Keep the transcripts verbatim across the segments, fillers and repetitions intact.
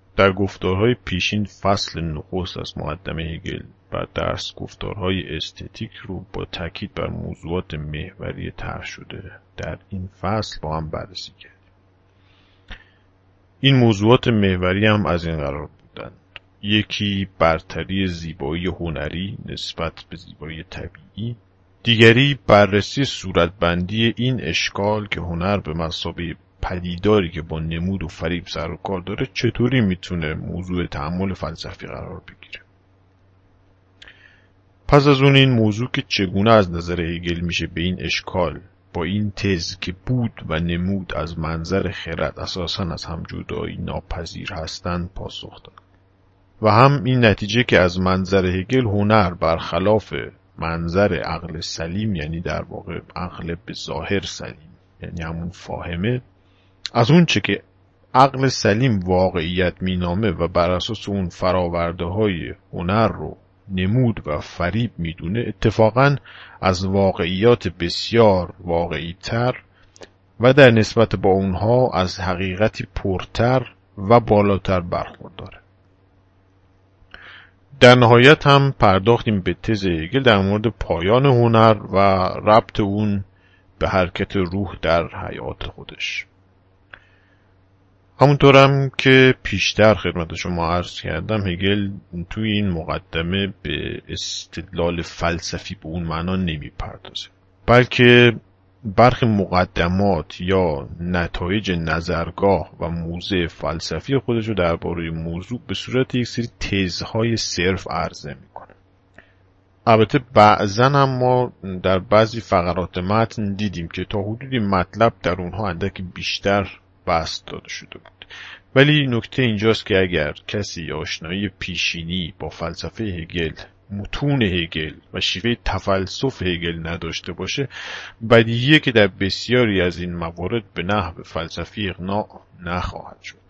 در گفتارهای پیشین فصل نخست از مقدمه هگل و درس گفتارهای استتیک رو با تاکید بر موضوعات محوری طرح شده در این فصل با هم بررسی کردیم. این موضوعات محوری هم از این قرار بودند: یکی برتری زیبایی هنری نسبت به زیبایی طبیعی، دیگری بررسی صورتبندی این اشکال که هنر به مثابه پدیداری که با نمود و فریب سر و کار داره چطوری میتونه موضوع تأمل فلسفی قرار بگیره. پس از اون این موضوع که چگونه از نظر هگل میشه به این اشکال با این تز که بود و نمود از منظر خرد اساساً از هم جدایی ناپذیر هستند پاسخ داد و هم این نتیجه که از منظر هگل هنر برخلاف منظر عقل سلیم، یعنی در واقع عقل به ظاهر سلیم، یعنی همون فاهمه، از اون چه که عقل سلیم واقعیت مینامه و بر اساس اون فراورده های هنر رو نمود و فریب میدونه، اتفاقاً از واقعیات بسیار واقعی تر و در نسبت با اونها از حقیقتی پرتر و بالاتر برخورداره. در نهایت هم پرداختیم به تز هگل در مورد پایان هنر و ربط اون به حرکت روح در حیات خودش. همونطورم که پیشتر خدمت شما عرض کردم، هگل توی این مقدمه به استدلال فلسفی به اون معنا نمی پردازه، بلکه برخی مقدمات یا نتایج نظرگاه و موضع فلسفی خودش رو درباره موضوع به صورت یک سری تزهای صرف عرضه میکنه. البته بعضا هم ما در بعضی فقرات متن دیدیم که تا حدودی مطلب در اونها اندکی بیشتر بسط داده شده بود، ولی نکته اینجاست که اگر کسی آشنایی پیشینی با فلسفه هگل، متون هگل و شیوه تفلسف هگل نداشته باشه، بدیهیه که در بسیاری از این موارد به نحو فلسفی اقناع نخواهد شد.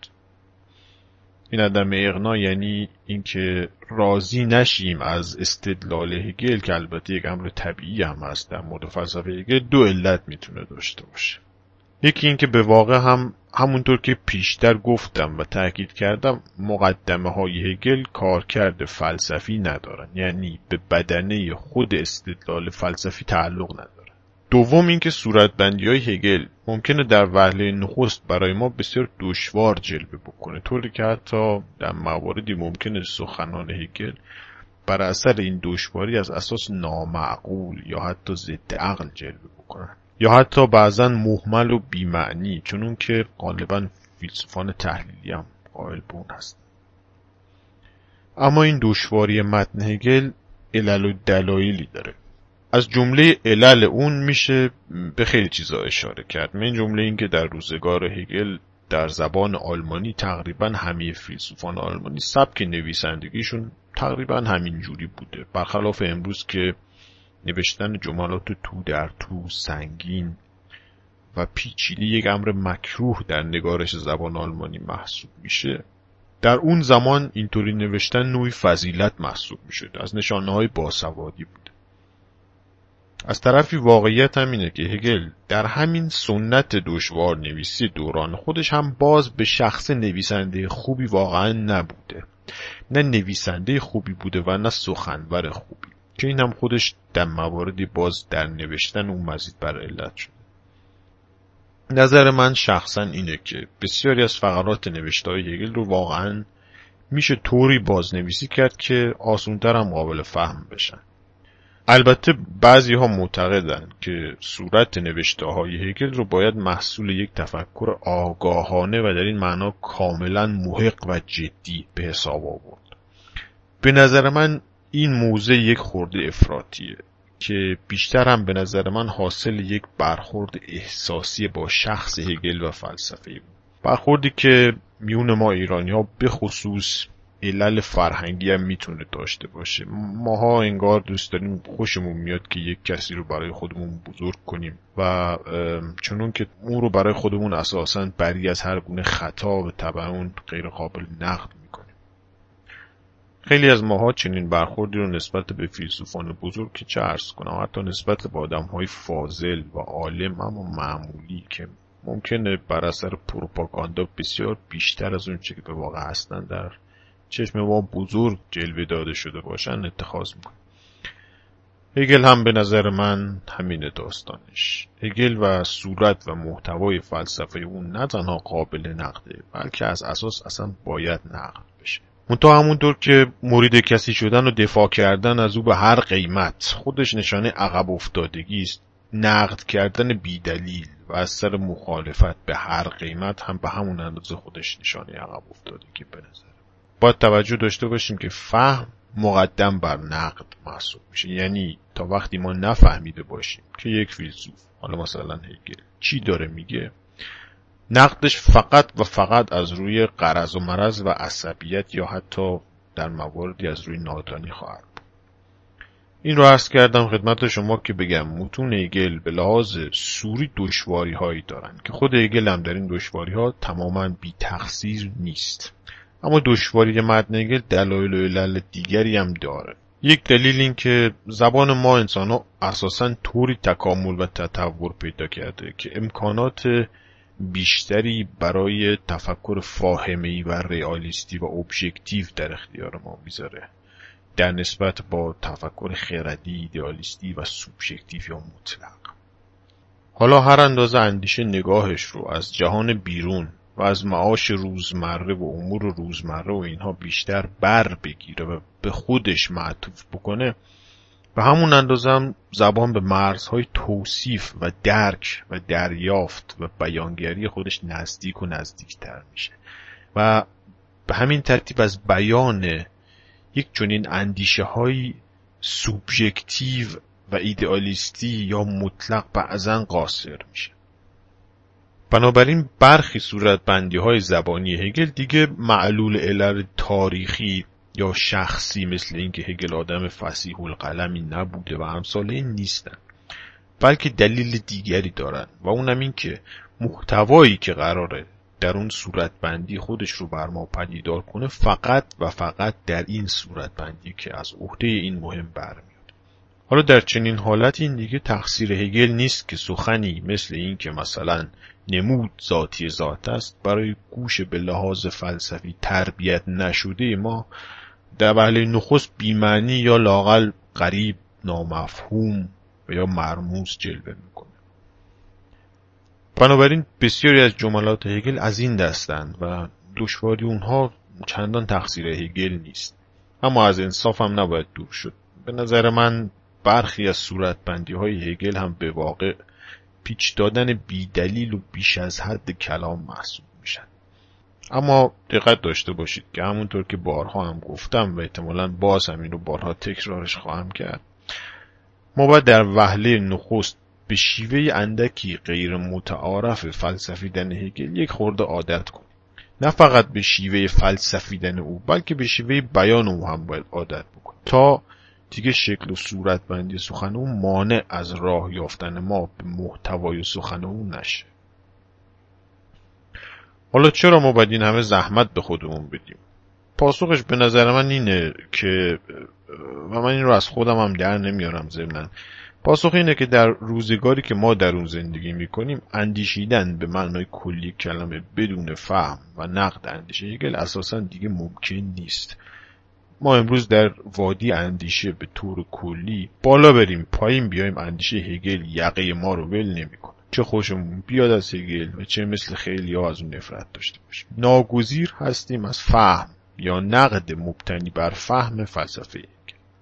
این عدم اقناع یعنی اینکه راضی نشیم از استدلال هگل، که البته یک امر طبیعی هم هست در مورد فلسفه هگل، دو علت میتونه داشته باشه. یکی این که به واقع هم همونطور که پیشتر گفتم و تأکید کردم، مقدمه های هگل کارکرد فلسفی ندارن، یعنی به بدنه خود استدلال فلسفی تعلق نداره. دوم این که صورتبندی های هگل ممکنه در وهله نخست برای ما بسیار دشوار جلوه بکنه، طوری که حتی در مواردی ممکنه سخنان هگل بر اثر این دشواری از اساس نامعقول یا حتی ضد عقل جلوه بکنن، یا حتی بعضا مهمل و بی‌معنی، چون که غالبا فیلسوفان تحلیلی هم قائل به اون هست. اما این دشواری متن هگل علل و دلایلی داره. از جمله علل اون میشه به خیلی چیزا اشاره کرد. من جمله این که در روزگار هگل در زبان آلمانی تقریبا همه فیلسوفان آلمانی سبک نویسندگیشون تقریبا همین جوری بوده، برخلاف امروز که نوشتن جملات تو در تو، سنگین و پیچیده یک امر مکروه در نگارش زبان آلمانی محسوب میشه. در اون زمان اینطوری نوشتن نوعی فضیلت محسوب میشد، از نشانه‌های باسوادی بود. از طرفی واقعیت هم اینه که هگل در همین سنت دشوار نویسی دوران خودش هم باز به شخص نویسنده خوبی واقعا نبوده، نه نویسنده خوبی بوده و نه سخنور خوبی، که این هم خودش در مواردی باز در نوشتن اون مزید بر علت شده. نظر من شخصا اینه که بسیاری از فقرات نوشته‌های هگل رو واقعا میشه طوری بازنویسی کرد که آسان‌تر هم قابل فهم بشن. البته بعضی ها معتقدن که صورت نوشته‌های هگل رو باید محصول یک تفکر آگاهانه و در این معنا کاملا محق و جدی به حساب آورد. به نظر من این موضع یک خورده افراطیه که بیشتر هم به نظر من حاصل یک برخورد احساسی با شخص هگل و فلسفه بود. برخوردی که میون ما ایرانی ها به خصوص علل فرهنگی هم میتونه داشته باشه. ماها انگار دوست داریم، خوشمون میاد که یک کسی رو برای خودمون بزرگ کنیم و چنون که اون رو برای خودمون اساساً بری از هر گونه خطا و طبعا اون غیر قابل نقد میکنیم. خیلی از ماها چنین برخوردی رو نسبت به فیلسوفان بزرگ که چه عرض کنم، حتی نسبت به آدم‌های فاضل و عالم اما معمولی که ممکنه بر اثر پروپاگاندا بسیار بیشتر از اون چه که به واقع هستن در چشم ما بزرگ جلوه داده شده باشن اتخاذ میکنه. هگل هم به نظر من همین داستانش. هگل و صورت و محتوای فلسفه اون نه تنها قابل نقده، بلکه از اساس اصلا باید نقد بشه. منتها همونطور که مرید کسی شدن و دفاع کردن از او به هر قیمت خودش نشانه عقب افتادگی است، نقد کردن بیدلیل و از سر مخالفت به هر قیمت هم به همون اندازه خودش نشانه عقب افتادگی به نظر. باید توجه داشته باشیم که فهم مقدم بر نقد محسوب میشه. یعنی تا وقتی ما نفهمیده باشیم که یک فیلسوف، حالا مثلا هگل، چی داره میگه، نقدش فقط و فقط از روی غرض و مرض و عصبیت یا حتی در مواردی از روی نادانی خواهد بود. این رو عرض کردم خدمت شما که بگم متون هگل به لحاظ سوری دشواری هایی دارن که خود هگل هم در این دشواری ها تماما بی تقصیر نیست. اما دشواری متن هگل دلایل و علل دیگری هم داره. یک دلیل این که زبان ما انسان ها اساساً طوری تکامل و تطور پیدا کرده که امکانات بیشتری برای تفکر فاهمه‌ای و رئالیستی و ابژکتیو در اختیار ما میذاره در نسبت با تفکر خردی، ایدئالیستی و سوبژکتیو یا مطلق. حالا هر اندازه اندیشه نگاهش رو از جهان بیرون و از معاش روزمره و امور روزمره و اینها بیشتر بر بگیره و به خودش معطوف بکنه، و همون اندازه هم زبان به مرزهای توصیف و درک و دریافت و بیانگری خودش نزدیک و نزدیکتر میشه و به همین ترتیب از بیان یک چنین اندیشه های سوبژکتیو و ایدئالیستی یا مطلق بعضاً قاصر میشه. بنابراین برخی صورتبندی های زبانی هگل دیگه معلول علل تاریخی یا شخصی مثل اینکه هگل آدم فصیح القلمی نبوده و امثال این نیستن، بلکه دلیل دیگری دارن و اونم این که محتوایی که قراره در اون صورتبندی خودش رو بر ما پدیدار کنه فقط و فقط در این صورتبندی که از عهده این مهم برمیاد. حالا در چنین حالت این دیگه تقصیر هگل نیست که سخنی مثل این که مثلا نمود ذاتی ذات است برای گوش به لحاظ فلسفی تربیت نشده ما در وهله نخست بی‌معنی یا لااقل غریب، نامفهوم و یا مرموز جلوه میکنه. بنابراین بسیاری از جملات هگل از این دستند و دشواری اونها چندان تقصیر هگل نیست. اما از انصاف هم نباید دور شد. به نظر من برخی از صورتبندی های هگل هم به واقع پیچ دادن بی دلیل و بیش از حد کلام محسوب میشن. اما دقت داشته باشید که همونطور که بارها هم گفتم و احتمالاً باز هم این رو بارها تکرارش خواهم کرد، ما باید در وهله نخست به شیوه اندکی غیر متعارف فلسفیدن هگل یک خورده عادت کنیم. نه فقط به شیوه فلسفیدن او، بلکه به شیوه بیان او هم باید عادت بکنیم تا دیگه شکل و صورت بندی سخن او مانع از راه یافتن ما به محتوای سخن او نشه. حالا چرا ما باید این همه زحمت به خودمون بدیم؟ پاسخش به نظر من اینه که، و من این رو از خودم هم در نمیارم ضمناً، پاسخ اینه که در روزگاری که ما در اون زندگی میکنیم اندیشیدن به معنای کلی کلمه بدون فهم و نقد اندیشه هگل اساساً دیگه ممکن نیست. ما امروز در وادی اندیشه به طور کلی بالا بریم پایین بیایم، اندیشه هگل یقه ما رو ول نمیکنه. چه خوشمون بیاد از هگل و چه مثل خیلی ها از اون نفرت داشته باشیم. ناگزیر هستیم از فهم یا نقد مبتنی بر فهم فلسفه هگل.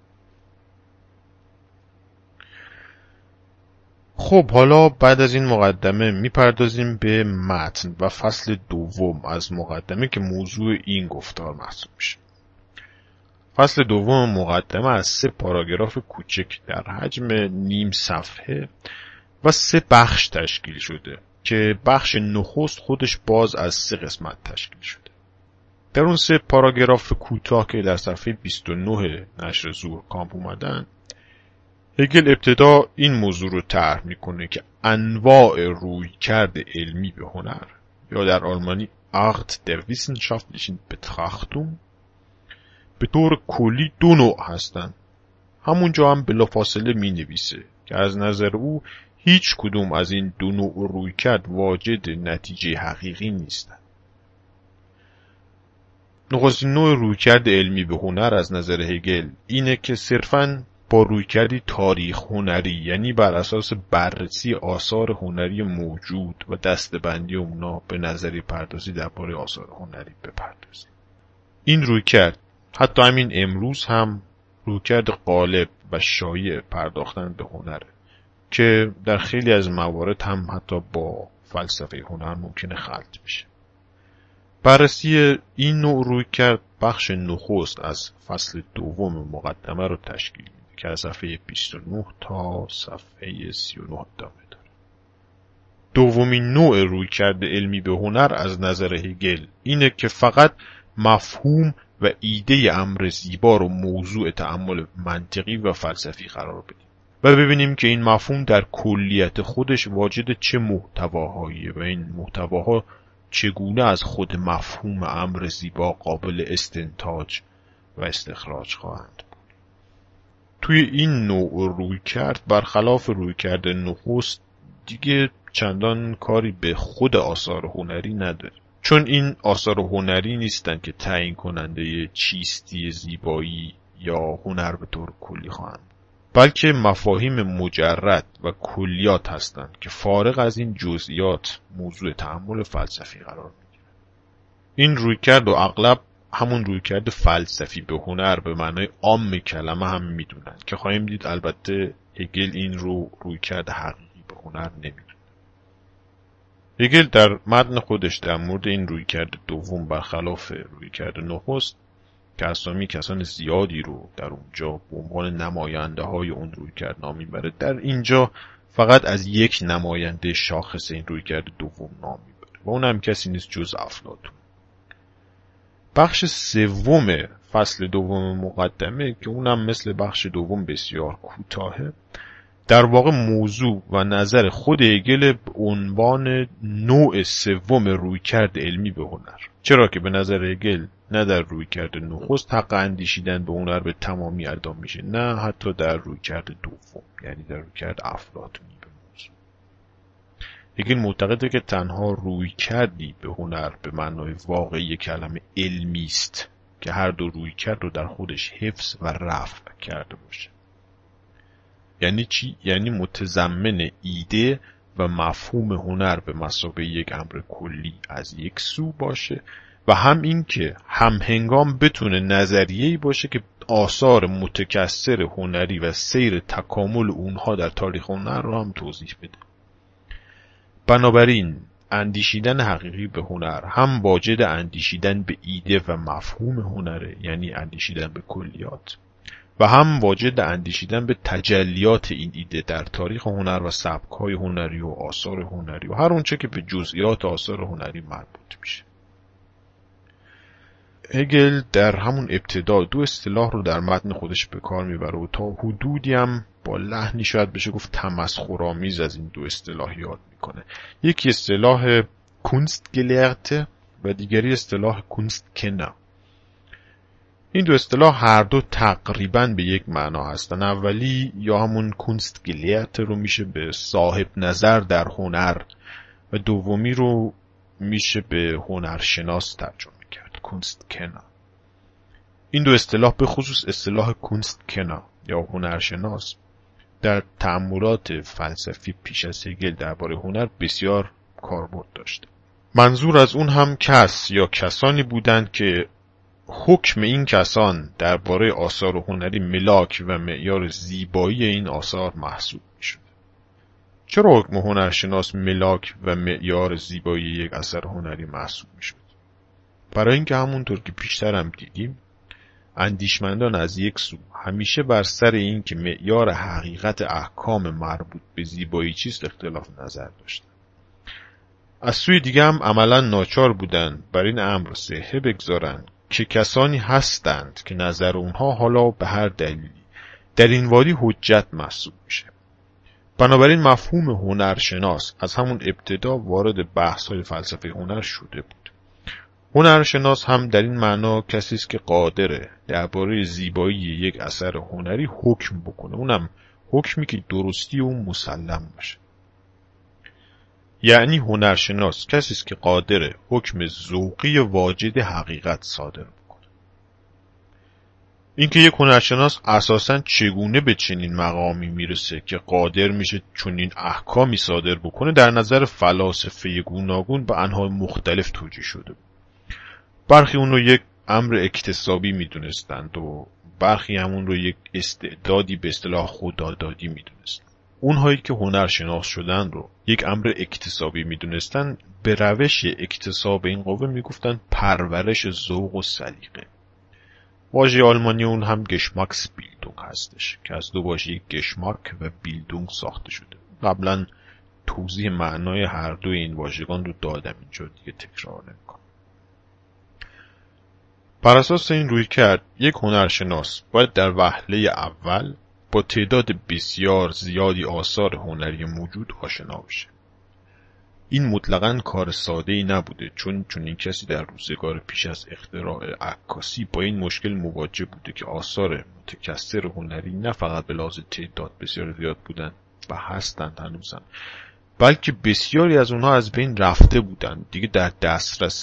خب حالا بعد از این مقدمه میپردازیم به متن و فصل دوم از مقدمه که موضوع این گفتار محسوب میشه. فصل دوم مقدمه از سه پاراگراف کوچک در حجم نیم صفحه و سه بخش تشکیل شده که بخش نخست خودش باز از سه قسمت تشکیل شده. در اون سه پاراگراف کوتاه که در صفحه بیست و نه نشر زورکامپ اومدن، هگل ابتدا این موضوع رو طرح میکنه که انواع رویکرد علمی به هنر یا در آلمانی Art der wissenschaftlichen Betrachtung به طور کلی دو نوع هستند. همونجا هم بلافاصله می نویسه که از نظر او هیچ کدوم از این دو نوع رویکرد واجد نتیجه حقیقی نیستند. نخستین نوع رویکرد علمی به هنر از نظر هگل اینه که صرفاً با رویکردی تاریخ هنری، یعنی بر اساس بررسی آثار هنری موجود و دسته‌بندی اونا به نظری پردازی درباره آثار هنری بپردازی. این رویکرد حتی همین امروز هم رویکرد غالب و شایع پرداختن به هنره که در خیلی از موارد هم حتی با فلسفه هنر ممکنه خلط بشه. بررسی این نوع رویکرد بخش نخست از فصل دوم مقدمه رو تشکیل میده که از صفحه بیست و نه تا صفحه سی و نه ادامه داره. دومین نوع رویکرد علمی به هنر از نظر هگل اینه که فقط مفهوم و ایده امر زیبا رو موضوع تأمل منطقی و فلسفی قرار بدیم و ببینیم که این مفهوم در کلیت خودش واجد چه محتواهاییه و این محتواها چگونه از خود مفهوم امر زیبا قابل استنتاج و استخراج خواهند بود. توی این نوع رویکرد برخلاف رویکرد نخست دیگه چندان کاری به خود آثار هنری نداره، چون این آثار هنری نیستن که تعیین کننده چیستی زیبایی یا هنر به طور کلی خواهند، بلکه مفاهیم مجرد و کلیات هستند که فارغ از این جزئیات موضوع تأمل فلسفی قرار میگیرند. این رویکرد و اغلب همون رویکرد فلسفی به هنر به معنای عام کلمه هم میدونن که خواهیم دید البته هگل این رو رویکرد حقیقی به هنر نمیدونه. هگل در متن خودش در مورد این رویکرد دوم برخلاف رویکرد نخست که اسامی کسان زیادی رو در اونجا به عنوان نماینده های اون رویکرد نام میبره، در اینجا فقط از یک نماینده شاخص این رویکرد دوم نام میبره و اونم کسی نیست جز افلاطون. بخش سوم فصل دوم مقدمه که اونم مثل بخش دوم بسیار کوتاهه، در واقع موضوع و نظر خود هگل به عنوان نوع سوم رویکرد علمی به هنر، چرا که به نظر هگل نه در رویکرد نخست حق اندیشیدن به هنر به تمامی اعلام میشه، نه حتی در رویکرد دوم یعنی در رویکرد افلاطونی به موضوع. هگل معتقده که تنها رویکردی به هنر به معنای واقعی کلمه علمی است که هر دو رویکرد رو در خودش حفظ و رفع کرده باشه. یعنی چی؟ یعنی متضمن ایده و مفهوم هنر به مثابه یک امر کلی از یک سو باشه و هم این که هم هنگام بتونه نظریه‌ای باشه که آثار متکثر هنری و سیر تکامل اونها در تاریخ هنر رو هم توضیح بده. بنابراین اندیشیدن حقیقی به هنر هم واجد اندیشیدن به ایده و مفهوم هنره، یعنی اندیشیدن به کلیات، و هم واجد اندیشیدن به تجلیات این ایده در تاریخ هنر و سبک‌های هنری و آثار هنری و هر اونچه که به جزئیات آثار هنری مربوط میشه. هگل در همون ابتدا دو اصطلاح رو در متن خودش به کار میبره و تا حدودی هم با لحنی شاید بشه گفت تمسخرآمیز از این دو اصطلاح یاد میکنه. یکی اصطلاح کنستگلرته و دیگری اصطلاح کنستکنر. این دو اصطلاح هر دو تقریباً به یک معنا هستن. اولی یا همون کنستگلرت رو میشه به صاحب نظر در هنر و دومی رو میشه به هنرشناس ترجمه کرد، کنستکنر. این دو اصطلاح به خصوص اصطلاح کنستکنر یا هنرشناس در تأملات فلسفی پیش از هگل درباره هنر بسیار کاربرد داشته. منظور از اون هم کس یا کسانی بودند که حکم این کسان درباره آثار هنری ملاک و معیار زیبایی این آثار محسوب می‌شد. چرا حکم هنرشناس ملاک و معیار زیبایی یک اثر هنری محسوب می‌شد؟ برای اینکه همونطور که پیشتر هم دیدیم اندیشمندان از یک سو همیشه بر سر این که معیار حقیقت احکام مربوط به زیبایی چیست اختلاف نظر داشتند. از سوی دیگه هم عملاً ناچار بودند بر این امر صحه بگذارند که کسانی هستند که نظر اونها حالا به هر دلیلی در این وادی حجت محسوب میشه. بنابراین مفهوم هنرشناس از همون ابتدا وارد بحث‌های فلسفه هنر شده بود. هنرشناس هم در این معنا کسی است که قادره درباره زیبایی یک اثر هنری حکم بکنه، اونم حکمی که درستی اون مسلم باشه. یعنی هنرشناس کسی است که قادر حکم ذوقی واجد حقیقت صادر بکنه. اینکه یک هنرشناس اساساً چگونه به چنین مقامی میرسه که قادر میشه چنین احکامی صادر بکنه، در نظر فلاسفه گوناگون به انواع مختلف توجیه شده. برخی اون رو یک امر اکتسابی میدونستند و برخی همون رو یک استعدادی به اصطلاح خدادادی میدونستند. اونهایی که هنرشناس شدن رو یک امر اکتسابی میدونستن، به روش اکتساب این قوه میگفتن پرورش ذوق و سلیقه. واژه آلمانی اون هم گشماکس بیلدونگ هستش که از دو واژه گشماک و بیلدونگ ساخته شده. قبلا توضیح معنای هر دو این واژگان رو دادم، اینجا دیگه تکرار نمی‌کنم. بر اساس این رویکرد یک هنرشناس باید در وهله اول با تعداد بسیار زیادی آثار هنری موجود آشنا بشه. این مطلقاً کار ساده‌ای نبوده، چون چون این کسی در روزگار پیش از اختراع عکاسی با این مشکل مواجه بوده که آثار متکثر هنری نه فقط به لحاظ تعداد بسیار زیاد بودن و هستند هنوزم، بلکه بسیاری از اونها از بین رفته بودن، دیگه در دسترس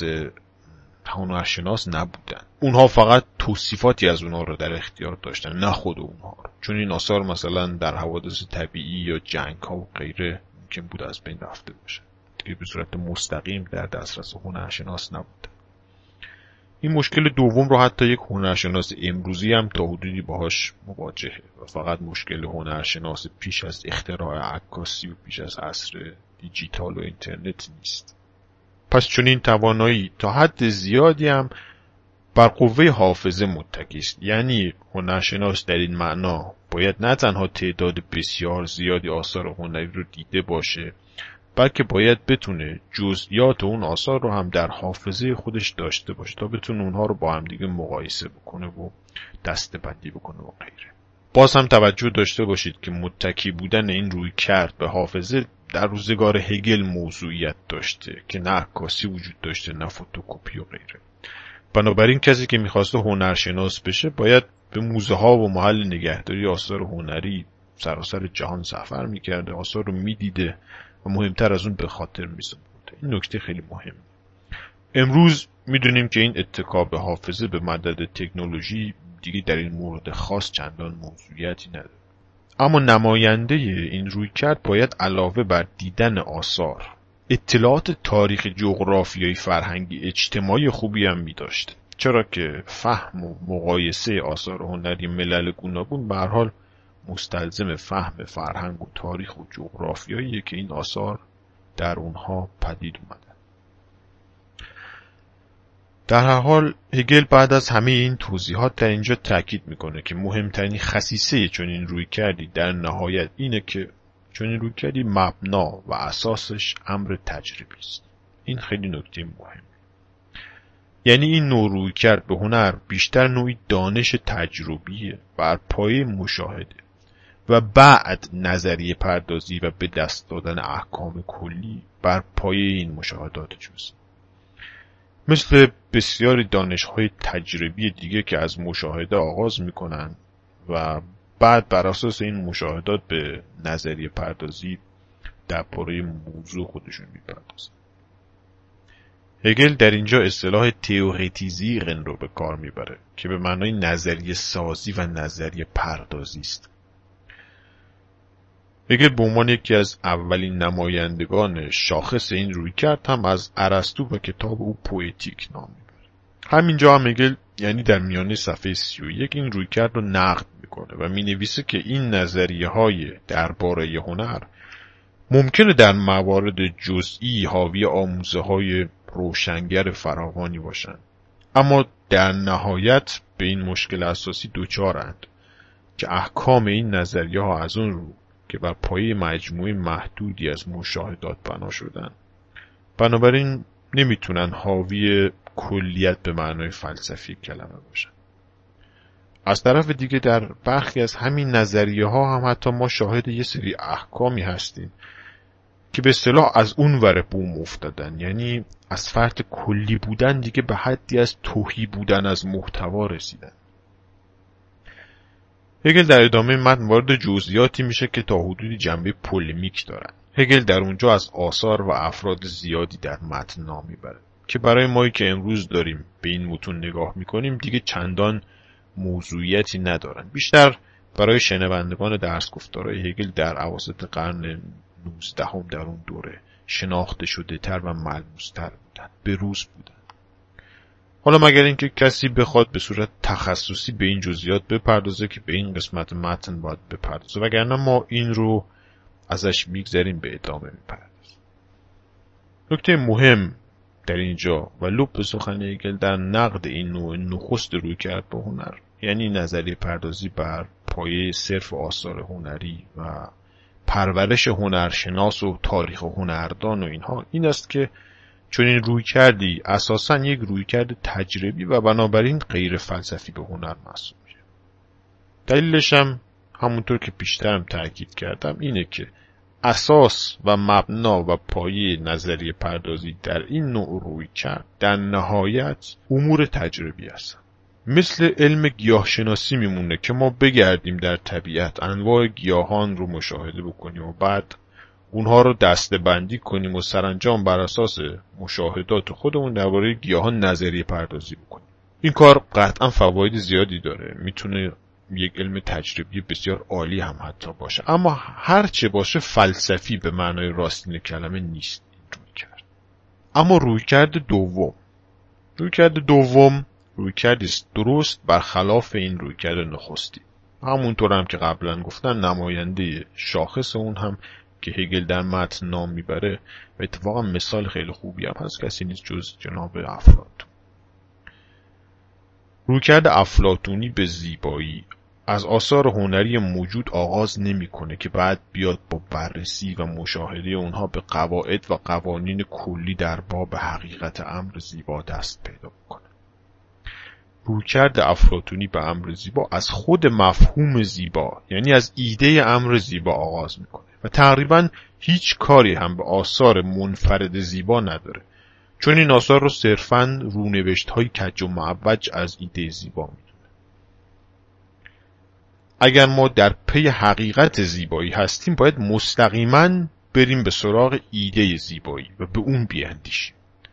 هنرشناس نبودن. اونها فقط توصیفاتی از اونها رو در اختیار داشتن، نه خود اونها رو. چون این آثار مثلا در حوادث طبیعی یا جنگ ها و غیره ممکن بود از بین رفته باشه، دیگه به صورت مستقیم در دسترس هنرشناس نبودن. این مشکل دوم رو حتی یک هنرشناس امروزی هم تا حدودی باهاش مواجهه و فقط مشکل هنرشناس پیش از اختراع عکاسی و پیش از عصر دیجیتال و اینترنت نیست. پس چون این توانایی تا حد زیادی هم بر قوه حافظه متکی است. یعنی هنرشناس در این معنا باید نه تنها تعداد بسیار زیادی آثار هنری رو دیده باشه، بلکه باید بتونه جزئیات اون آثار رو هم در حافظه خودش داشته باشه تا بتونه اونها رو با هم دیگه مقایسه بکنه و دسته‌بندی بکنه و غیره. باز هم توجه داشته باشید که متکی بودن این روی کرد به حافظه در روزگار هگل موضوعیت داشته که نه عکاسی وجود داشته، نه فتوکپی و غیره. بنابراین کسی که میخواسته هنرشناس بشه باید به موزه ها و محل نگهداری آثار هنری سراسر جهان سفر میکرده، آثار رو میدیده و مهمتر از اون به خاطر میسپرده. این نکته خیلی مهمه. امروز میدونیم که این اتکا به حافظه به مدد تکنولوژی دیگه در این مورد خاص چندان موضوعیتی نداره. اما نماینده این رویکرد باید علاوه بر دیدن آثار اطلاعات تاریخ، جغرافیایی، فرهنگی، اجتماعی خوبی هم می داشت، چرا که فهم و مقایسه آثار هنری ملل گوناگون به هر حال مستلزم فهم فرهنگ و تاریخ و جغرافیاییه که این آثار در اونها پدید اومدن. در هر حال هگل بعد از همه این توضیحات در اینجا تاکید میکنه که مهمترین خصیصه چنین رویکردی در نهایت اینه که چنین رویکردی مبنا و اساسش امر تجربی است. این خیلی نکته مهم. یعنی این نوع رویکرد به هنر بیشتر نوعی دانش تجربیه بر پایه مشاهده و بعد نظریه پردازی و به دست دادن احکام کلی بر پایه این مشاهدات جزئی. مثل بسیاری دانش‌های تجربی دیگه که از مشاهده آغاز میکنن و بعد بر اساس این مشاهدات به نظریه پردازی درباره موضوع خودشون میپردازن. هگل در اینجا اصطلاح تئوریتیزیرن رو به کار میبره که به معنای نظریه سازی و نظریه پردازی است. هگل به عنوان یکی از اولین نمایندگان شاخص این رویکرد هم از ارسطو و کتاب او پوئتیک نام میبره. همینجا هم هگل یعنی در میانه صفحه سی و یک این رویکرد رو نقد میکنه و مینویسه که این نظریه های درباره هنر ممکنه در موارد جزئی حاوی آموزه های روشنگر فراوانی باشند، اما در نهایت به این مشکل اساسی دوچارند که احکام این نظریه ها از اون رو که بر پایه مجموعه محدودی از مشاهدات بنا شدن، بنابراین نمیتونن حاوی کلیت به معنای فلسفی کلمه باشن. از طرف دیگه در برخی از همین نظریه ها هم حتی ما شاهد یه سری احکامی هستیم که به اصطلاح از اون ور بوم افتادن، یعنی از فرط کلی بودن دیگه به حدی از تهی بودن از محتوا رسیدن. هگل در ادامه متن وارد جزئیاتی میشه که تا حدودی جنبه پولمیک دارن. هگل در اونجا از آثار و افراد زیادی در متن نام میبره که برای مایی که امروز داریم به این متون نگاه میکنیم دیگه چندان موضوعیتی ندارن. بیشتر برای شنوندگان درس گفتارهای هگل در اواسط قرن نوزدهم در اون دوره شناخته شده تر و ملموس تر بودن، به روز بودن. حالا مگر اینکه کسی بخواد به صورت تخصصی به این جزئیات بپردازه که به این قسمت متن باید بپردازه، وگرنه ما این رو ازش میگذاریم به ادامه میپردازیم. نکته مهم در اینجا و لب سخن هگل در نقد این نوع نخست رویکرد به هنر، یعنی نظریه پردازی بر پایه صرف آثار هنری و پرورش هنرشناس و تاریخ هنردان و اینها، این است که چون این رویکردی اساساً یک رویکرد تجربی و بنابراین غیر فلسفی به هنر محسوب میشه. دلیلش هم همونطور که پیشترم تاکید کردم اینه که اساس و مبنا و پایه نظریه پردازی در این نوع رویکرد در نهایت امور تجربی هستند. مثل علم گیاهشناسی میمونه که ما بگردیم در طبیعت انواع گیاهان رو مشاهده بکنیم و بعد اونها رو دسته بندی کنیم و سرانجام بر اساس مشاهدات خودمون درباره گیاهان نظریه پردازی بکنیم. این کار قطعا فواید زیادی داره، میتونه یک علم تجربی بسیار عالی هم حتی باشه، اما هر چه باشه فلسفی به معنای راستین کلمه نیست این رویکرد. اما رویکرد دوم رویکرد دوم رویکردی است درست برخلاف این رویکرد نخستی. همونطور هم که قبلا گفتن نماینده شاخص اون هم که هگل در متن نام میبره و اتفاقا مثال خیلی خوبی هم هست کسی نیست جز جناب افلاطون. رویکرد افلاطونی به زیبایی از آثار هنری موجود آغاز نمیکنه که بعد بیاد با بررسی و مشاهده اونها به قواعد و قوانین کلی در باب حقیقت امر زیبا دست پیدا بکنه. رویکرد افلاطونی به امر زیبا از خود مفهوم زیبا، یعنی از ایده امر زیبا آغاز میکنه و تقریبا هیچ کاری هم به آثار منفرد زیبا نداره، چون این آثار رو صرفاً رونوشت های کج و معوج از ایده زیبا میدونه. اگر ما در پی حقیقت زیبایی هستیم باید مستقیما بریم به سراغ ایده زیبایی و به اون بیاندیشیم.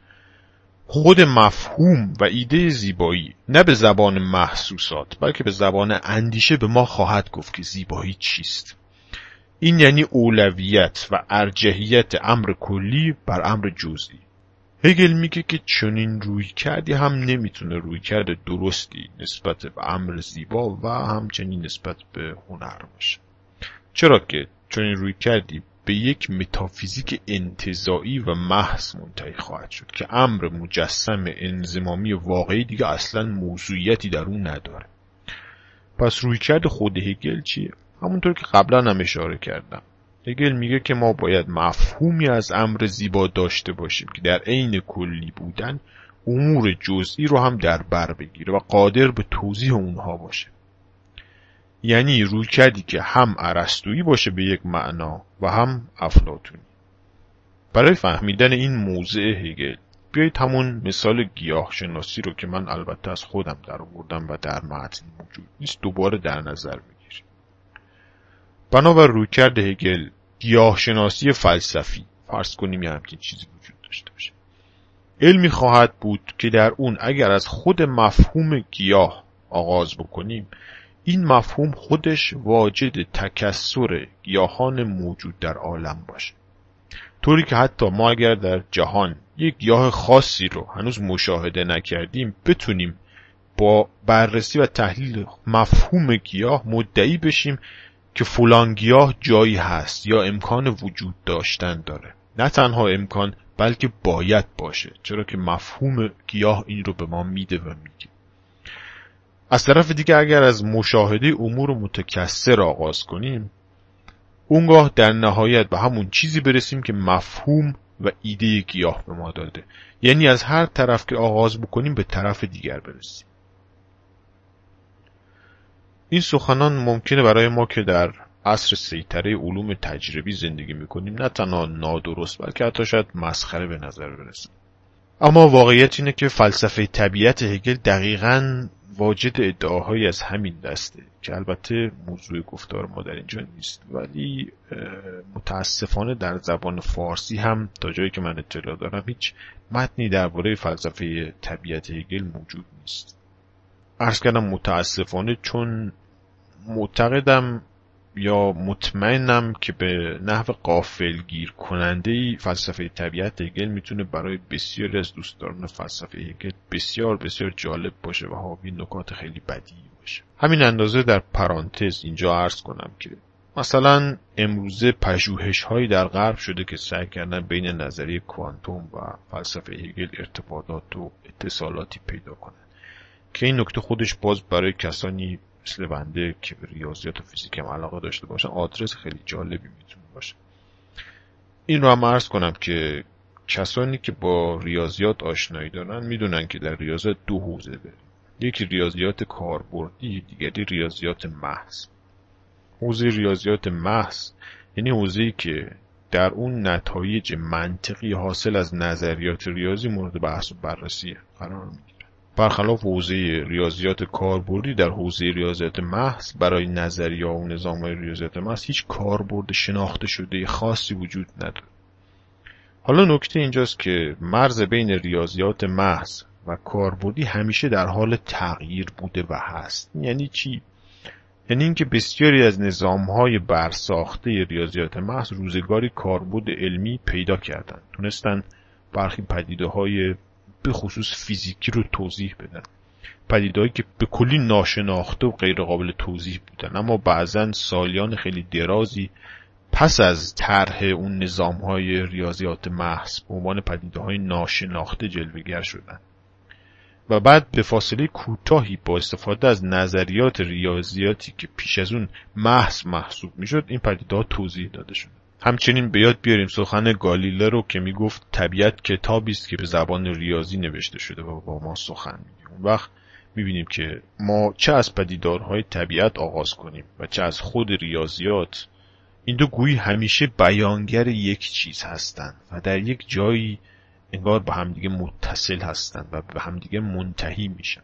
خود مفهوم و ایده زیبایی نه به زبان محسوسات بلکه به زبان اندیشه به ما خواهد گفت که زیبایی چیست. این یعنی اولویت و ارجحیت امر کلی بر امر جزئی. هگل میگه که چنین رویکردی هم نمیتونه رویکرد درستی نسبت به امر زیبا و همچنین نسبت به هنر باشه. چرا که چنین رویکردی به یک متافیزیک انتزاعی و محض منتهی خواهد شد که امر مجسم انضمامی واقعی دیگه اصلا موضوعیتی در اون نداره. پس رویکرد خود هگل چیه؟ همونطور که قبلا هم اشاره کردم، هگل میگه که ما باید مفهومی از امر زیبا داشته باشیم که در عین کلی بودن امور جزئی رو هم در بر بگیره و قادر به توضیح اونها باشه. یعنی رویکردی که هم ارسطویی باشه به یک معنا و هم افلاطونی. برای فهمیدن این موضع هگل بیایید همون مثال گیاه شناسی رو که من البته از خودم در آوردم و در متن موجود نیست دوباره در نظر بگیریم. بنابر رویکرد هگل گیاه شناسی فلسفی، فرض کنیم یه همچین چیزی وجود داشته باشه، علمی خواهد بود که در اون اگر از خود مفهوم گیاه آغاز بکنیم این مفهوم خودش واجد تکثر گیاهان موجود در عالم باشه، طوری که حتی ما اگر در جهان یک گیاه خاصی رو هنوز مشاهده نکردیم بتونیم با بررسی و تحلیل مفهوم گیاه مدعی بشیم که فلان گیاه جایی هست یا امکان وجود داشتن داره. نه تنها امکان بلکه باید باشه، چرا که مفهوم گیاه این رو به ما میده و میگه. از طرف دیگه اگر از مشاهده امور متکثر آغاز کنیم اونگاه در نهایت به همون چیزی برسیم که مفهوم و ایده گیاه به ما داده، یعنی از هر طرف که آغاز بکنیم به طرف دیگر برسیم. این سخنان ممکنه برای ما که در عصر سیطره علوم تجربی زندگی میکنیم نه تنها نادرست بلکه حتی شاید مسخره به نظر برسه. اما واقعیت اینه که فلسفه طبیعت هگل دقیقاً واجد ادعاهایی از همین دسته که البته موضوع گفتار ما در اینجا نیست، ولی متاسفانه در زبان فارسی هم تا جایی که من اطلاع دارم هیچ متنی درباره فلسفه طبیعت هگل موجود نیست. عرض کردم متاسفانه، چون معتقدم یا مطمئنم که به نحو غافلگیر کننده‌ای فلسفه طبیعت هگل میتونه برای بسیاری از دوستداران فلسفه هگل بسیار بسیار جالب باشه و حاوی نکات خیلی بدیعی باشه. همین اندازه در پرانتز اینجا عرض کنم که مثلا امروزه پژوهش‌هایی در غرب شده که سعی کردن بین نظریه کوانتوم و فلسفه هگل ارتباطات و اتصالاتی پیدا کنن که این نکته خودش باز برای کسانی مثل بنده که به ریاضیات و فیزیک هم علاقه داشته باشن آدرس خیلی جالبی میتونه باشه. این رو هم عرض کنم که کسانی که با ریاضیات آشنایی دارن میدونن که در ریاضیات دو حوزه داره، یکی ریاضیات کاربردی، دیگری ریاضیات محض. حوزه ریاضیات محض یعنی حوزه‌ای که در اون نتایج منطقی حاصل از نظریات ریاضی مورد بحث و بررسی قرار میگیره. برخلاف حوزه ریاضیات کاربردی، در حوزه ریاضیات محض برای نظریه و نظام‌های ریاضیات محض هیچ کاربرد شناخته شده خاصی وجود نداره. حالا نکته اینجاست که مرز بین ریاضیات محض و کاربردی همیشه در حال تغییر بوده و هست. یعنی چی؟ یعنی اینکه بسیاری از نظام‌های برساخته ریاضیات محض روزگاری کاربرد علمی پیدا کردند، تونستن برخی پدیده‌های به خصوص فیزیکی رو توضیح بدن، پدیده‌ای که به کلی ناشناخته و غیر قابل توضیح بودن، اما بعضن سالیان خیلی درازی پس از طرح اون نظام‌های ریاضیات محض به عنوان پدیده‌های ناشناخته جلوه‌گر شدن و بعد به فاصله کوتاهی با استفاده از نظریات ریاضیاتی که پیش از اون محض محسوب میشد این پدیده‌ها توضیح داده شد. همچنین به یاد بیاریم سخن گالیله رو که میگفت طبیعت کتابی است که به زبان ریاضی نوشته شده و با ما سخن میگه. اون وقت میبینیم که ما چه از پدیدارهای طبیعت آغاز کنیم و چه از خود ریاضیات، این دو گویی همیشه بیانگر یک چیز هستند و در یک جایی انگار به همدیگه متصل هستند و به همدیگه منتهی میشن.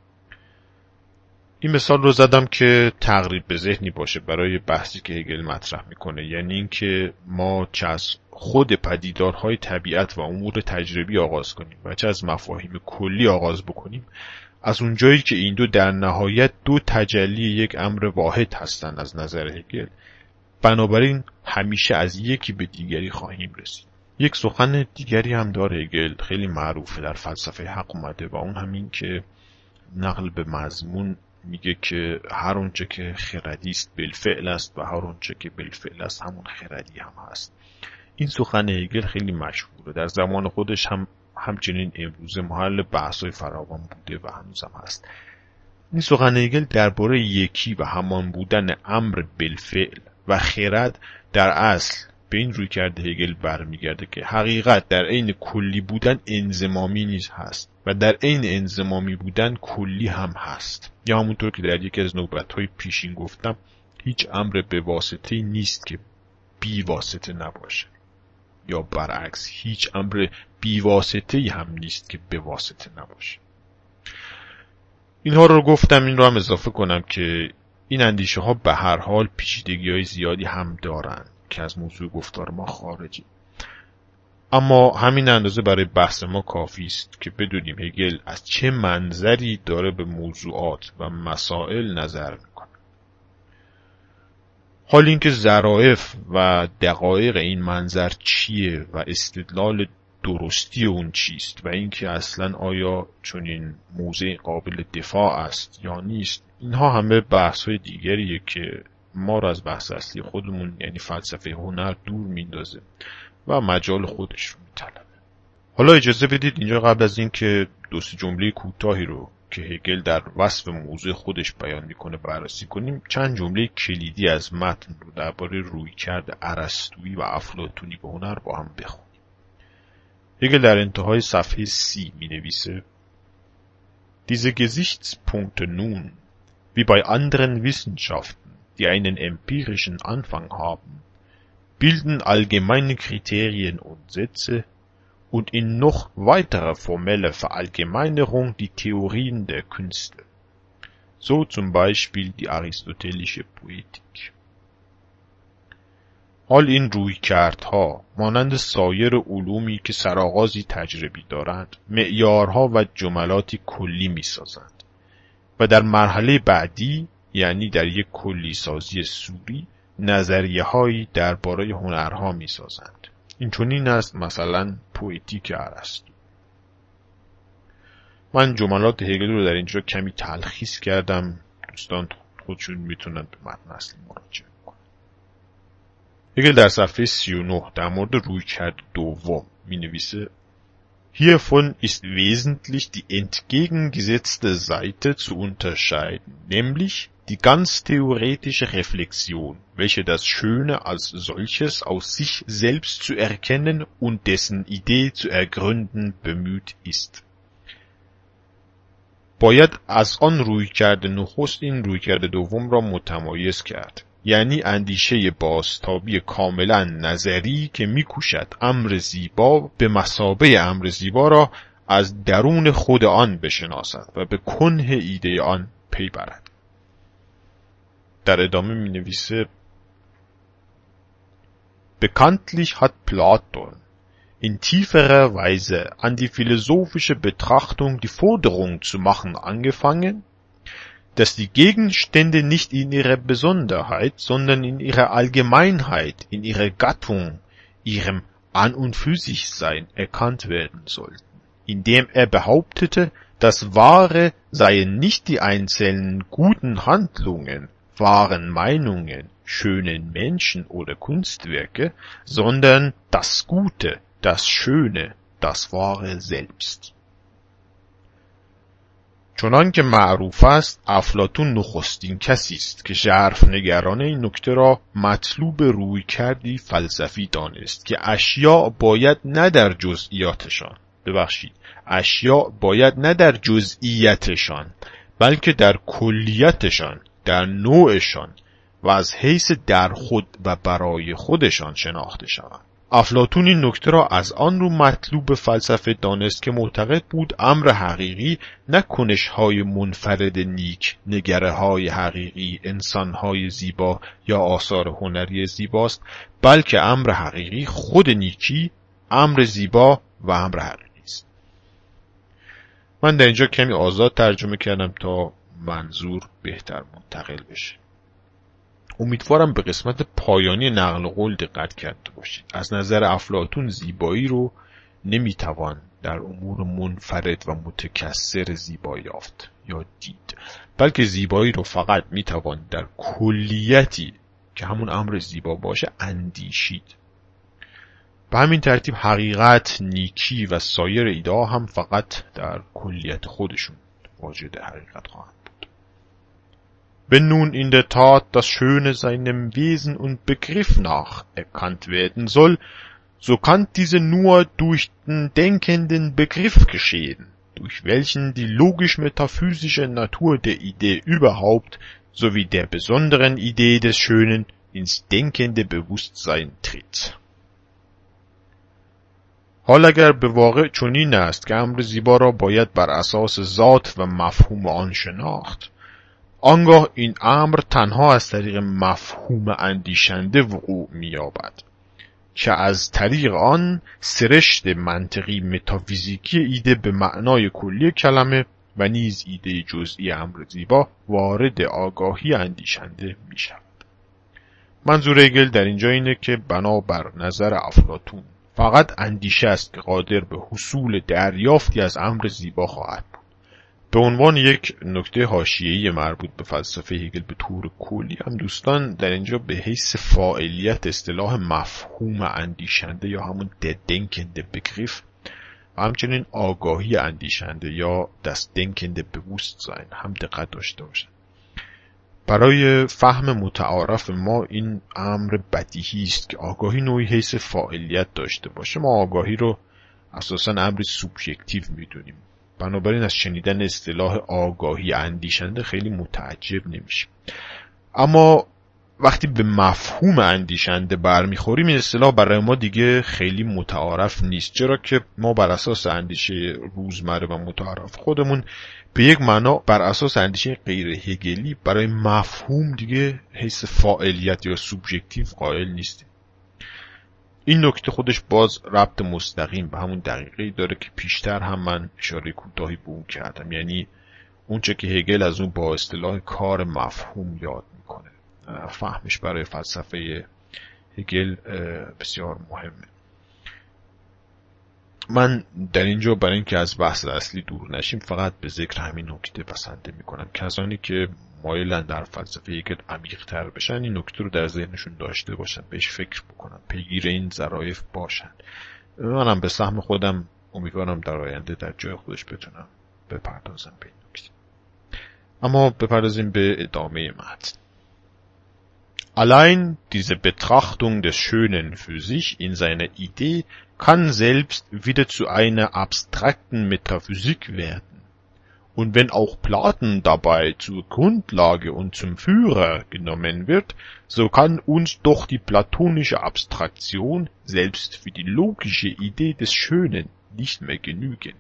این مثال رو زدم که تقریب به ذهنی باشه برای بحثی که هگل مطرح میکنه، یعنی اینکه ما چه از خود پدیدارهای طبیعت و امور تجربی آغاز کنیم و چه از مفاهیم کلی آغاز بکنیم، از اونجایی که این دو در نهایت دو تجلی یک امر واحد هستند از نظر هگل، بنابراین همیشه از یکی به دیگری خواهیم رسید. یک سخن دیگری هم داره هگل، خیلی معروفه در فلسفه حق اومده و اون همین که نقل به مضمون میگه که هر اونچه که خردی است بالفعل است و هر اونچه که بالفعل است همون خردی هم هست. این سخن هگل خیلی مشهوره، در زمان خودش هم همچنین امروزه محل بحث‌های فراوان بوده و هنوزم هست. این سخن هگل درباره یکی و همان بودن امر بالفعل و خرد در اصل به این روی کرده هگل برمیگرده که حقیقت در عین کلی بودن انضمامی نیز هست و در عین انضمامی بودن کلی هم هست. یا همونطور که در یکی از نوبت‌های پیشین گفتم، هیچ امر به واسطه‌ای نیست که بی واسطه نباشه، یا برعکس هیچ امر بی واسطه‌ای هم نیست که به واسطه نباشه. اینها رو گفتم، این رو هم اضافه کنم که این اندیشه ها به هر حال پیچیدگی‌های زیادی هم دارن که از موضوع گفتار ما خارجی، اما همین اندازه برای بحث ما کافی است که بدونیم هگل از چه منظری داره به موضوعات و مسائل نظر میکنه. حال اینکه ظرافت و دقایق این منظر چیه و استدلال درستی اون چیست و اینکه اصلا آیا چنین موضع قابل دفاع است یا نیست، اینها همه بحث‌های دیگریه که ما رو از بحث اصلی خودمون یعنی فلسفه هنر دور میندازه و مجال خودش رو میطلبه. حالا اجازه بدید اینجا قبل از این که دو سه جمله کوتاهی رو که هگل در وصف موضوع خودش بیان میکنه بررسی کنیم، چند جمله کلیدی از متن رو درباره رویکرد ارسطویی و افلاطونی به هنر با هم بخونیم. هگل در انتهای صفحه سی می نویسه: Diese Gesichtspunkte nun, wie bei anderen Wissenschaften, die einen empirischen Anfang haben, bilden allgemeine Kriterien und Sätze und in noch weiterer formeller Verallgemeinerung die Theorien der Künste. so zum Beispiel die aristotelische Poetik. حال این رویکردها مانند سایر علومی که سرآغازی تجربی دارند معیارها و جملاتی کلی می‌سازند و در مرحله بعدی یعنی در یک کلی سازی سوری نظریه‌هایی درباره هنرها می‌سازند. این چنین است مثلا پویتیک ارسطو. من جملات هگل رو در اینجا کمی تلخیص کردم، دوستان خودشون میتونن به متن اصلی مراجعه کنن. هگل در صفحه سی و نه در مورد رویکرد دوم مینویسه: Hiervon ist wesentlich die entgegengesetzte Seite zu unterscheiden, nämlich die ganz theoretische Reflexion, welche das Schöne als solches aus sich selbst zu erkennen und dessen Idee zu ergründen bemüht ist. باید از آن رویکرد نخست این رویکرد دوم را متمایز کرد، یعنی اندیشه بازتابی کاملا نظری که میکوشد امر زیبا به مثابه امر زیبا را از درون خود آن بشناسد و به کنه ایده آن پی برد. در ادامه می نویسه: Bekanntlich hat Platon in tieferer Weise an die philosophische Betrachtung die Forderung zu machen angefangen, dass die Gegenstände nicht in ihrer Besonderheit, sondern in ihrer Allgemeinheit, in ihrer Gattung, ihrem An- und Für-sich-Sein erkannt werden sollten, indem er behauptete, das Wahre seien nicht die einzelnen guten Handlungen, wahren Meinungen, schönen Menschen oder Kunstwerke, sondern das Gute, das Schöne, das Wahre selbst. چنان که معروف است افلاطون نخستین کسی است که ژرفنگرانه این نکته را مطلوب روی کردی فلسفی دانست که اشیاء باید نه در جزئیاتشان ببخشید اشیاء باید نه در جزئیتشان بلکه در کلیتشان، در نوعشان و از حیث در خود و برای خودشان شناخته شوند. افلاطون این نکته را از آن رو مطلوب فلسفه دانست که معتقد بود امر حقیقی نه کنش‌های منفرد نیک، نگره‌های حقیقی، انسان‌های زیبا یا آثار هنری زیباست، بلکه امر حقیقی خود نیکی، امر زیبا و امر حقیقی است. من در اینجا کمی آزاد ترجمه کردم تا منظور بهتر منتقل بشه. امیدوارم به قسمت پایانی نقل قول دقت کرده باشید. از نظر افلاطون زیبایی رو نمیتوان در امور منفرد و متکثر زیبایی یافت یا دید، بلکه زیبایی رو فقط میتوان در کلیتی که همون امر زیبا باشه اندیشید. به همین ترتیب حقیقت، نیکی و سایر ایده ها هم فقط در کلیت خودشون واجد حقیقت خواهند. Wenn nun in der Tat das Schöne seinem Wesen und Begriff nach erkannt werden soll, so kann diese nur durch den denkenden Begriff geschehen, durch welchen die logisch-metaphysische Natur der Idee überhaupt sowie der besonderen Idee des Schönen ins denkende Bewusstsein tritt. حال اگر به واقع چنین است که امر زیبا را باید بر اساس ذات و مفهوم آن شناخت، آنگاه این امر تنها از طریق مفهوم اندیشنده وقوع می‌یابد که از طریق آن سرشت منطقی متافیزیکی ایده به معنای کلی کلمه و نیز ایده جزئی امر زیبا وارد آگاهی اندیشنده می‌شود. منظور هگل در اینجا اینه که بنابر نظر افلاطون فقط اندیشه است که قادر به حصول دریافتی از امر زیبا خواهد بود. به عنوان یک نکته حاشیه‌ای مربوط به فلسفه هگل به طور کلی هم دوستان در اینجا به حیث فاعلیت اصطلاح مفهوم اندیشنده یا همون der denkende Begriff و همچنین آگاهی اندیشنده یا das denkende Bewusstsein هم دقت داشته باشند. برای فهم متعارف ما این امر بدیهی است که آگاهی نوعی حیث فاعلیت داشته باشه. ما آگاهی رو اساساً امر سوبژکتیو میدونیم، بنابراین از شنیدن اصطلاح آگاهی اندیشنده خیلی متعجب نمیشیم. اما وقتی به مفهوم اندیشنده برمیخوریم این اصطلاح برای ما دیگه خیلی متعارف نیست، چرا که ما بر اساس اندیشه روزمره و متعارف خودمون به یک معنا بر اساس اندیشه غیر هگلی برای مفهوم دیگه حیث فاعلیت یا سوبژکتیو قائل نیستیم. این نکته خودش باز ربط مستقیم به همون دقیقه‌ای داره که پیشتر هم من اشاره کوتاهی به اون کردم، یعنی اونچه که هگل از اون با اصطلاح کار مفهوم یاد میکنه. فهمش برای فلسفه هگل بسیار مهمه. من در اینجا برای اینکه از بحث اصلی دور نشیم فقط به ذکر همین نکته بسنده میکنم. کسانی که مایلن در فلسفه هگل عمیق‌تر بشن این نکته رو در ذهنشون داشته باشن، بهش فکر بکنن، پیگیر این ظرافت باشن. منم به سهم خودم امیدوارم در آینده در جای خودش بتونم بپردازم به این نکته. اما بپردازیم به ادامه متن. Allein diese Betrachtung des Schönen für sich in seiner Idee kann selbst wieder zu einer abstrakten Metaphysik werden. Und wenn auch Platon dabei zur Grundlage und zum Führer genommen wird, so kann uns doch die platonische Abstraktion selbst für die logische Idee des Schönen nicht mehr genügen.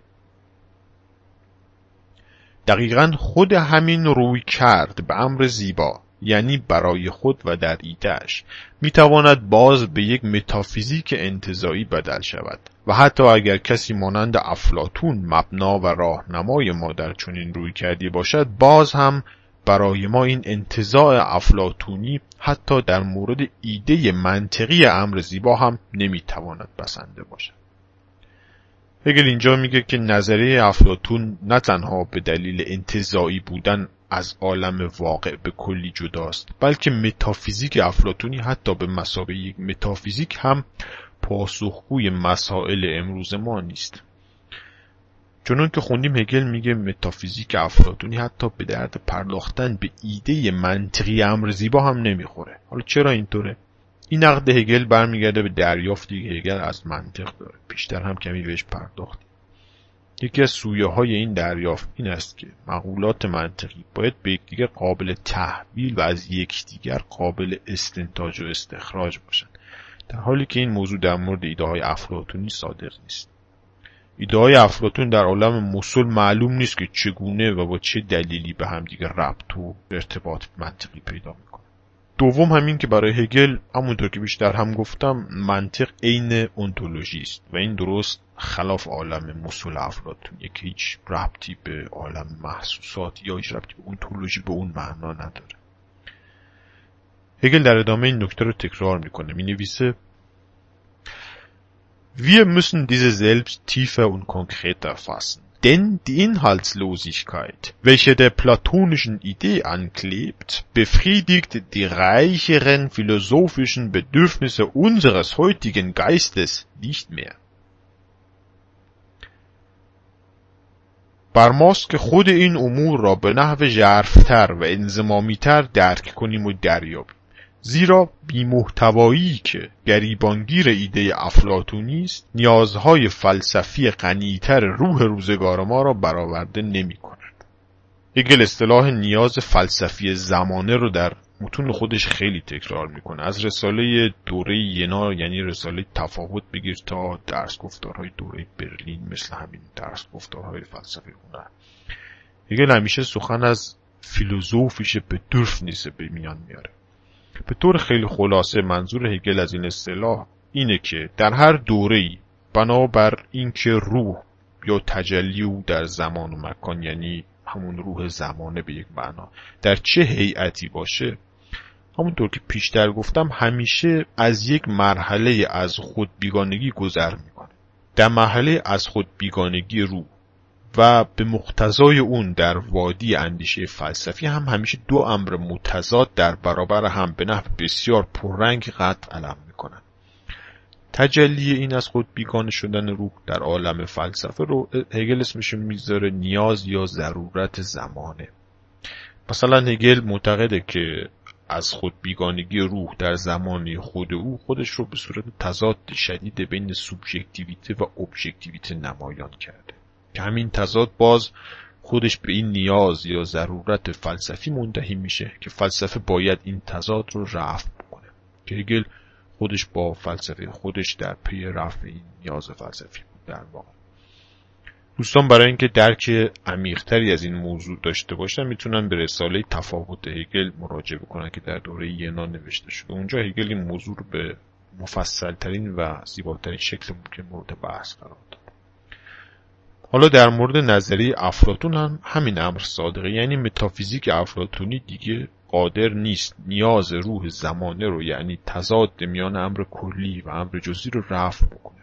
دقیقاً خود همین روی کرد به امر زیبا، یعنی برای خود و در ایده‌اش، میتواند باز به یک متافیزیک انتزاعی بدل شود و حتی اگر کسی مانند افلاطون مبنا و راهنمای ما در چنین روی کردی باشد، باز هم برای ما این انتزاع افلاطونی حتی در مورد ایده منطقی امر زیبا هم نمیتواند بسنده باشد. هگل اینجا میگه که نظریه افلاطون نه تنها به دلیل انتزاعی بودن از عالم واقع به کلی جداست، بلکه متافیزیک افلاطونی حتی به مثابه یک متافیزیک هم پاسخگوی مسائل امروز ما نیست. چون که خوندیم هگل میگه متافیزیک افلاطونی حتی به درد پرداختن به ایده منطقی امر زیبا هم نمیخوره. حالا چرا اینطوره؟ این نقد هگل برمیگرده به دریافتی که هگل از منطق داره. بیشتر هم کمی بهش پرداختیم. یکی از سویه های این دریافت این است که مقولات منطقی باید به یکدیگر قابل تحویل و از یکدیگر قابل استنتاج و استخراج باشند، در حالی که این موضوع در مورد ایده های افلاطونی صادق نیست. ایده های افلاطون در عالم مسل معلوم نیست که چگونه و با چه دلیلی به هم دیگر ربط و ارتباط منطقی پیدا میکنه. دوم همین که برای هگل همونطور که بیشتر هم گفتم منطق عین اونتولوژی است و این درست خلاف عالم مسل افلاطونیه که هیچ ربطی به عالم محسوسات یا هیچ ربطی به اونتولوژی به اون معنا نداره. هگل در ادامه این نکته رو تکرار میکنه، می نویسه Wir müssen diese selbst tiefer und konkreter fassen. Denn die Inhaltslosigkeit, welche der platonischen Idee anklebt, befriedigt die reicheren philosophischen Bedürfnisse unseres heutigen Geistes nicht mehr. بر ماست که خود این امور را به نحو ژرف‌تر و انضمامی‌تر درک کنیم و دریابیم. زیرا بی‌محتوایی که گریبانگیر ایده افلاطونی است، نیازهای فلسفی غنی‌تر روح روزگار ما را برآورده نمی‌کند. هگل اصطلاح نیاز فلسفی زمانه رو در متون خودش خیلی تکرار میکنه. از رساله دوره ینا یعنی رساله تفاوت بگیر تا درس گفتارهای دوره برلین مثل همین درس گفتارهای فلسفه هنر. هگل همیشه سخن از فیلوزوفیش بدürfnisse به میان میاره. به طور خیلی خلاصه منظور هگل از این اصطلاح اینه که در هر دوره‌ای بنابر اینکه روح یا تجلی او در زمان و مکان، یعنی همون روح زمانه به یک معنا، در چه هیئتی باشه، همونطور که پیشتر گفتم همیشه از یک مرحله از خود بیگانگی گذر میکنه. در مرحله از خود بیگانگی روح و به مقتضای اون در وادی اندیشه فلسفی هم همیشه دو امر متضاد در برابر هم به نحو بسیار پررنگ قطع علم میکنن. تجلی این از خود بیگانه شدن روح در عالم فلسفه رو هگل اسمش میذاره نیاز یا ضرورت زمانه. مثلا هگل معتقده که از خود بیگانگی روح در زمانی خود او خودش رو به صورت تضاد شدید بین سوبژکتیویته و ابژکتیویته نمایان کرده که همین تضاد باز خودش به این نیاز یا ضرورت فلسفی منتهی میشه که فلسفه باید این تضاد رو رفع بکنه، که هگل خودش با فلسفه خودش در پی رفع این نیاز فلسفی بود. در واقع دوستان برای اینکه درک عمیق‌تری از این موضوع داشته باشن میتونن به رساله تفاوت هگل مراجعه بکنن که در دوره ینا نوشته شده. اونجا هگل این موضوع رو به مفصل‌ترین و زیباترین شکل ممکن مورد بحث قرار داد. حالا در مورد نظریه افلاطون هم همین امر صادقه، یعنی متافیزیک افلاطونی دیگه قادر نیست نیاز روح زمانه رو، یعنی تضاد میان امر کلی و امر جزئی رو رفع بکنه.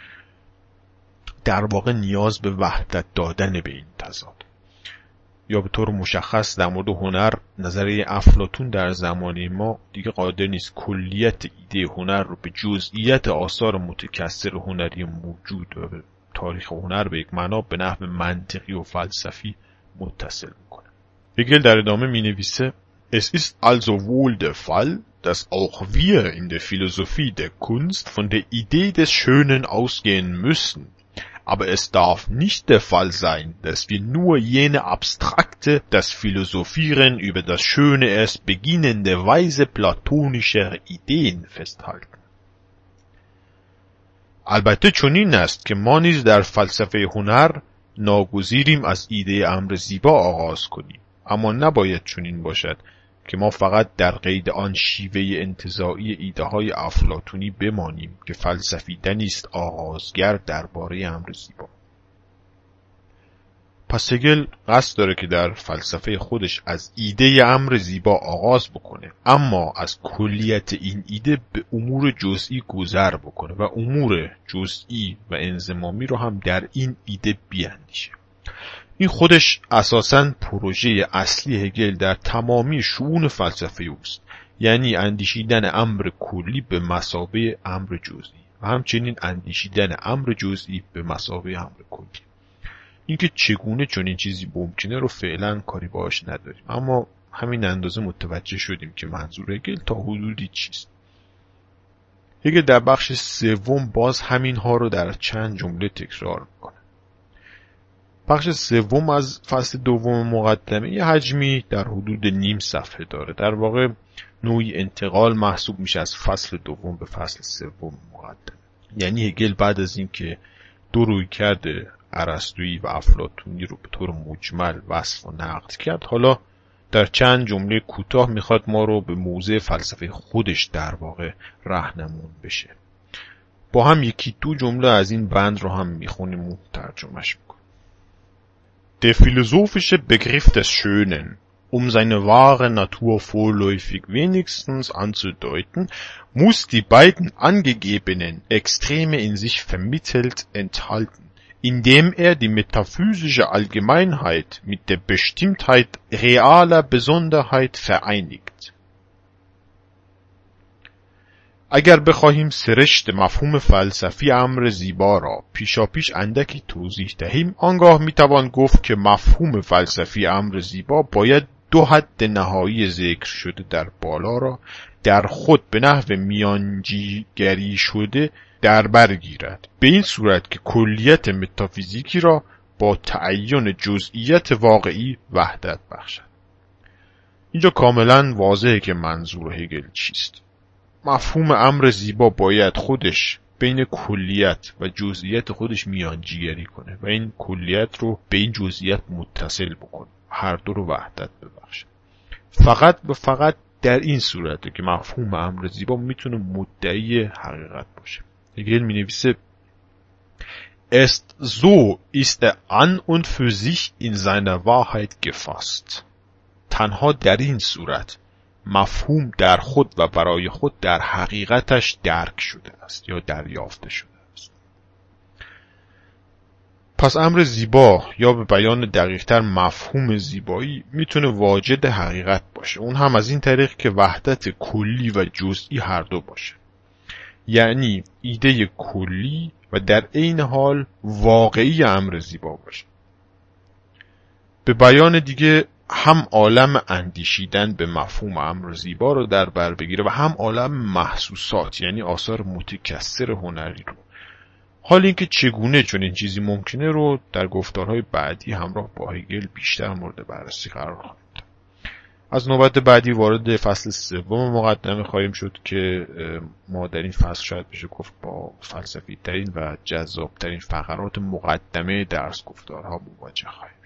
در واقع نیاز به وحدت دادن به این تضاد. یا به طور مشخص در مورد هنر، نظریه افلاطون در زمانه ما دیگه قادر نیست کلیت ایده هنر رو به جزئیات آثار متکثر هنری موجود و به تاریخ هنر به یک معنا به نحو منطقی و فلسفی متصل میکنه. هگل در ادامه می نویسه: Es ist also wohl der Fall, dass auch wir in der Philosophie der Kunst von der Idee des Schönen ausgehen müssen. Aber es darf nicht der Fall sein, dass wir nur jene abstrakte, das Philosophieren über das Schöne erst beginnende Weise platonischer Ideen festhalten. البته چنین است که ما نیز در فلسفه هنر ناگزیریم از ایده امر زیبا آغاز کنیم، اما نباید چنین باشد که ما فقط در قید آن شیوه انتزاعی ایده های افلاطونی بمانیم که فلسفیدنی است آغازگر درباره امر زیبا. پس هگل قصد داره که در فلسفه خودش از ایده امر زیبا آغاز بکنه، اما از کلیت این ایده به امور جزئی گذر بکنه و امور جزئی و انضمامی رو هم در این ایده بیاندیشه. این خودش اساساً پروژه اصلی هگل در تمامی شؤون فلسفه اوست، یعنی اندیشیدن امر کلی به مثابه امر جزئی و همچنین اندیشیدن امر جزئی به مثابه امر کلی. اینکه چگونه چنین چیزی ممکنه رو فعلا کاری باهاش نداریم، اما همین اندازه متوجه شدیم که منظور هگل تا حدودی چیست. هگل در بخش سوم باز همین ها رو در چند جمله تکرار میکنه. بخش سوم از فصل دوم مقدمه یه حجمی در حدود نیم صفحه داره، در واقع نوعی انتقال محسوب میشه از فصل دوم به فصل سوم مقدمه. یعنی هگل بعد از این که دو رویکرد ارسطویی و افلاطونی رو به طور مجمل وصف و نقد کرد، حالا در چند جمله کوتاه میخواد ما رو به موضع فلسفه خودش در واقع راهنمون بشه. با هم یکی دو جمله از این بند رو هم میخونیم و ترجمهش میکنیم. Der philosophische Begriff des Schönen, um seine wahre Natur vorläufig wenigstens anzudeuten, muss die beiden angegebenen Extreme in sich vermittelt enthalten, indem er die metaphysische Allgemeinheit mit der Bestimmtheit realer Besonderheit vereinigt. اگر بخواهیم سرشت مفهوم فلسفی امر زیبا را پیشاپیش اندکی توضیح دهیم، آنگاه میتوان گفت که مفهوم فلسفی امر زیبا باید دو حد نهایی ذکر شده در بالا را در خود به نحو میانجیگری شده در بر گیرد، به این صورت که کلیت متافیزیکی را با تعین جزئیت واقعی وحدت بخشد. اینجا کاملا واضحه که منظور هگل چیست. مفهوم امر زیبا باید خودش بین کلیت و جزئیات خودش میانجیگری کنه و این کلیت رو به این جزئیات متصل بکنه، هر دو رو وحدت ببخشه. فقط و فقط در این صورته که مفهوم امر زیبا میتونه مدعی حقیقت باشه. هگل می نویسه: Erst so ist er an und für sich in seiner Wahrheit gefasst. تنها در این صورت مفهوم در خود و برای خود در حقیقتش درک شده است یا دریافته شده است. پس امر زیبا یا به بیان دقیق‌تر مفهوم زیبایی میتونه واجد حقیقت باشه، اون هم از این طریق که وحدت کلی و جزئی هر دو باشه، یعنی ایده کلی و در عین حال واقعی امر زیبا باشه. به بیان دیگه هم عالم اندیشیدن به مفهوم امر زیبا رو در بر بگیره و هم عالم محسوسات، یعنی آثار متکثر هنری رو. حال اینکه چگونه چنین چیزی ممکنه رو در گفتارهای بعدی همراه با هگل بیشتر مورد بررسی قرار خواهیم داد. از نوبت بعدی وارد فصل سوم مقدمه خواهیم شد که ما در این فصل شاید بشه گفت با فلسفی ترین و جذاب ترین فقرات مقدمه درس گفتارها مواجه خواهیم.